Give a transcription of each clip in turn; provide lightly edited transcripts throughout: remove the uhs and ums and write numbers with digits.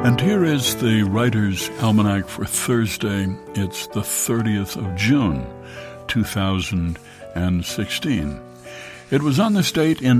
And here is the Writer's Almanac for Thursday. It's the 30th of June, 2016. It was on this date in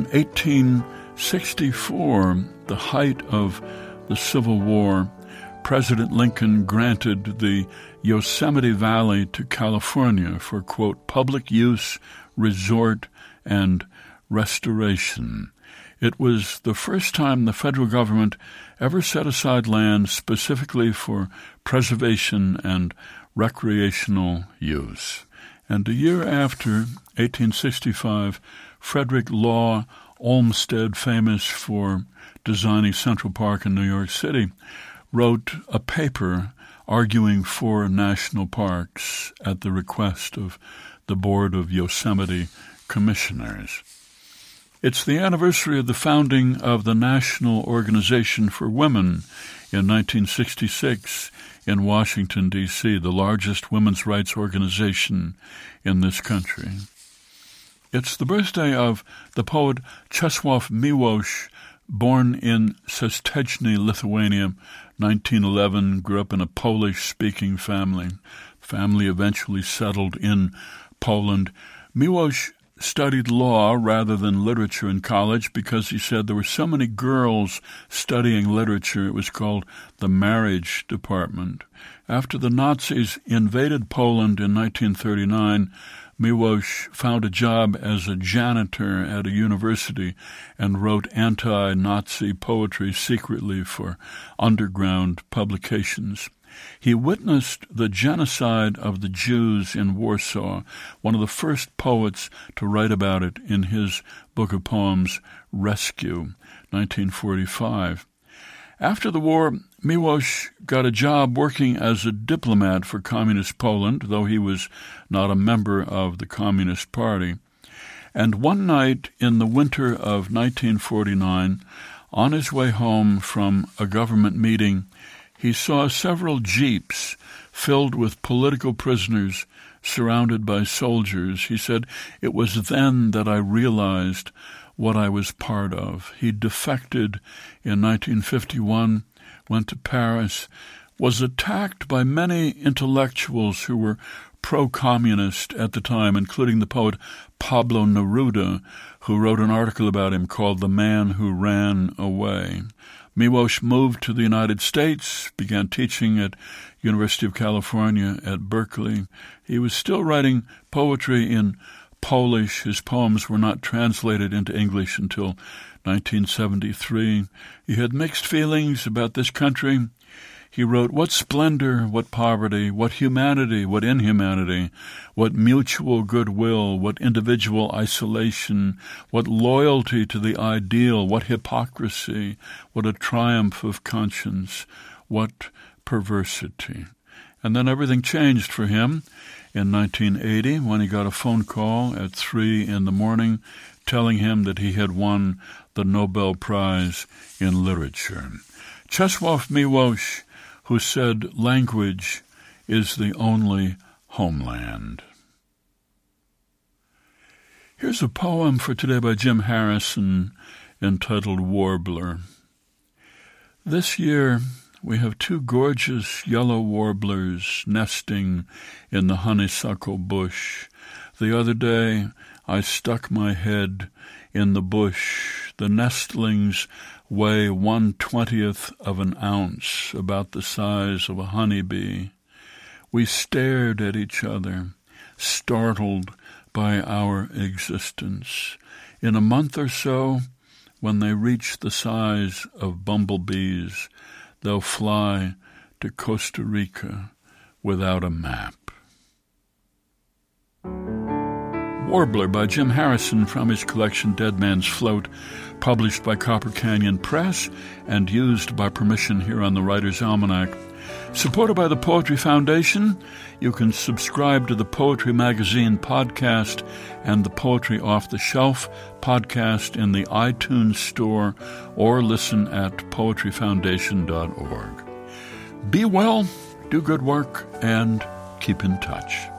1864, the height of the Civil War, President Lincoln granted the Yosemite Valley to California for, quote, public use, resort, and restoration. It was the first time the federal government ever set aside land specifically for preservation and recreational use. And a year after, 1865, Frederick Law Olmsted, famous for designing Central Park in New York City, wrote a paper arguing for national parks at the request of the Board of Yosemite Commissioners. It's the anniversary of the founding of the National Organization for Women in 1966 in Washington, D.C., the largest women's rights organization in this country. It's the birthday of the poet Czesław Miłosz, born in Sesteczny, Lithuania, 1911, grew up in a Polish-speaking family. Family eventually settled in Poland. Miłosz studied law rather than literature in college because he said there were so many girls studying literature. It was called the marriage department. After the Nazis invaded Poland in 1939, Miłosz found a job as a janitor at a university and wrote anti-Nazi poetry secretly for underground publications. He witnessed the genocide of the Jews in Warsaw, one of the first poets to write about it in his book of poems, Rescue, 1945. After the war, Miłosz got a job working as a diplomat for Communist Poland, though he was not a member of the Communist Party. And one night in the winter of 1949, on his way home from a government meeting, he saw several jeeps filled with political prisoners surrounded by soldiers. He said, "It was then that I realized what I was part of." He defected in 1951, went to Paris, was attacked by many intellectuals who were pro-communist at the time, including the poet Pablo Neruda, who wrote an article about him called The Man Who Ran Away. Miłosz moved to the United States, began teaching at University of California at Berkeley. He was still writing poetry in Polish. His poems were not translated into English until 1973. He had mixed feelings about this country. He wrote, "What splendor, what poverty, what humanity, what inhumanity, what mutual goodwill, what individual isolation, what loyalty to the ideal, what hypocrisy, what a triumph of conscience, what perversity." And then everything changed for him in 1980 when he got a phone call at 3 a.m. telling him that he had won the Nobel Prize in Literature. Czesław Miłosz, who said language is the only homeland. Here's a poem for today by Jim Harrison entitled Warbler. This year we have two gorgeous yellow warblers nesting in the honeysuckle bush. The other day I stuck my head in the bush. The nestlings weigh 1/20th of an ounce, about the size of a honeybee. We stared at each other, startled by our existence. In a month or so, when they reach the size of bumblebees, they'll fly to Costa Rica without a map. Warbler by Jim Harrison from his collection Dead Man's Float, published by Copper Canyon Press and used by permission here on the Writer's Almanac. Supported by the Poetry Foundation, you can subscribe to the Poetry Magazine podcast and the Poetry Off the Shelf podcast in the iTunes Store or listen at poetryfoundation.org. Be well, do good work, and keep in touch.